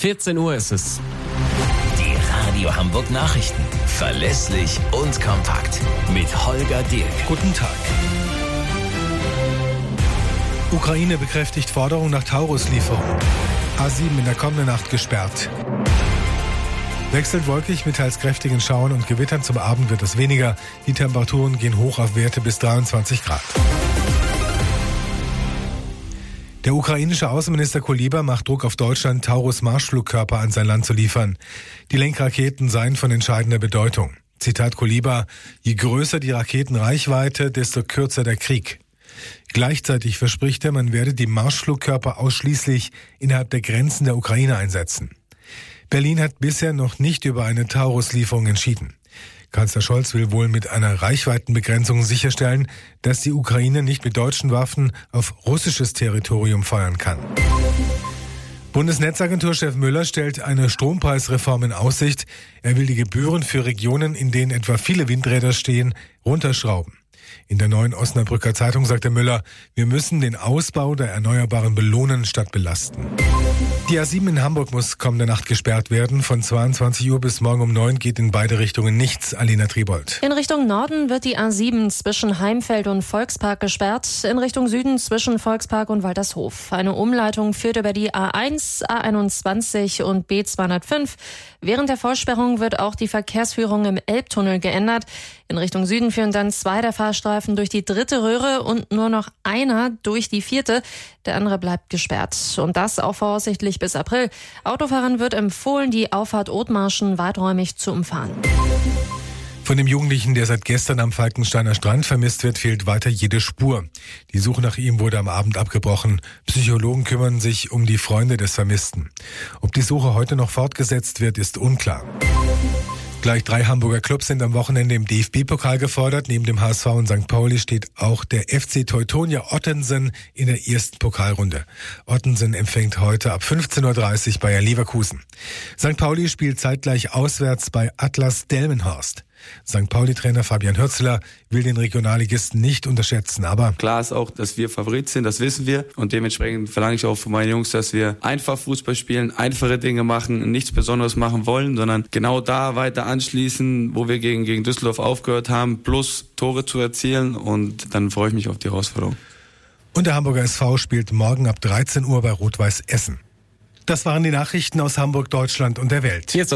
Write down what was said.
14 Uhr ist es. Die Radio Hamburg Nachrichten. Verlässlich und kompakt. Mit Holger Dirk. Guten Tag. Ukraine bekräftigt Forderung nach Taurus-Lieferung. A7 in der kommenden Nacht gesperrt. Wechselnd wolkig mit teils kräftigen Schauern und Gewittern. Zum Abend wird es weniger. Die Temperaturen gehen hoch auf Werte bis 23 Grad. Der ukrainische Außenminister Kuleba macht Druck auf Deutschland, Taurus-Marschflugkörper an sein Land zu liefern. Die Lenkraketen seien von entscheidender Bedeutung. Zitat Kuleba: Je größer die Raketenreichweite, desto kürzer der Krieg. Gleichzeitig verspricht er, man werde die Marschflugkörper ausschließlich innerhalb der Grenzen der Ukraine einsetzen. Berlin hat bisher noch nicht über eine Taurus-Lieferung entschieden. Kanzler Scholz will wohl mit einer Reichweitenbegrenzung sicherstellen, dass die Ukraine nicht mit deutschen Waffen auf russisches Territorium feuern kann. Bundesnetzagenturchef Müller stellt eine Strompreisreform in Aussicht. Er will die Gebühren für Regionen, in denen etwa viele Windräder stehen, runterschrauben. In der Neuen Osnabrücker Zeitung sagte Müller, wir müssen den Ausbau der Erneuerbaren belohnen statt belasten. Die A7 in Hamburg muss kommende Nacht gesperrt werden. Von 22 Uhr bis morgen um 9 geht in beide Richtungen nichts. Alina Tribold. In Richtung Norden wird die A7 zwischen Heimfeld und Volkspark gesperrt. In Richtung Süden zwischen Volkspark und Waltershof. Eine Umleitung führt über die A1, A21 und B205. Während der Vollsperrung wird auch die Verkehrsführung im Elbtunnel geändert. In Richtung Süden führen dann 2 der Fahrstreifen durch die 3. Röhre und nur noch einer durch die 4. Der andere bleibt gesperrt. Und das auch voraussichtlich bis April. Autofahrern wird empfohlen, die Auffahrt Othmarschen weiträumig zu umfahren. Von dem Jugendlichen, der seit gestern am Falkensteiner Strand vermisst wird, fehlt weiter jede Spur. Die Suche nach ihm wurde am Abend abgebrochen. Psychologen kümmern sich um die Freunde des Vermissten. Ob die Suche heute noch fortgesetzt wird, ist unklar. Gleich 3 Hamburger Clubs sind am Wochenende im DFB-Pokal gefordert. Neben dem HSV und St. Pauli steht auch der FC Teutonia Ottensen in der ersten Pokalrunde. Ottensen empfängt heute ab 15:30 Uhr Bayer Leverkusen. St. Pauli spielt zeitgleich auswärts bei Atlas Delmenhorst. St. Pauli-Trainer Fabian Hürzeler will den Regionalligisten nicht unterschätzen, aber klar ist auch, dass wir Favorit sind, das wissen wir. Und dementsprechend verlange ich auch von meinen Jungs, dass wir einfach Fußball spielen, einfache Dinge machen, nichts Besonderes machen wollen, sondern genau da weiter anschließen, wo wir gegen Düsseldorf aufgehört haben, plus Tore zu erzielen. Und dann freue ich mich auf die Herausforderung. Und der Hamburger SV spielt morgen ab 13 Uhr bei Rot-Weiß Essen. Das waren die Nachrichten aus Hamburg, Deutschland und der Welt.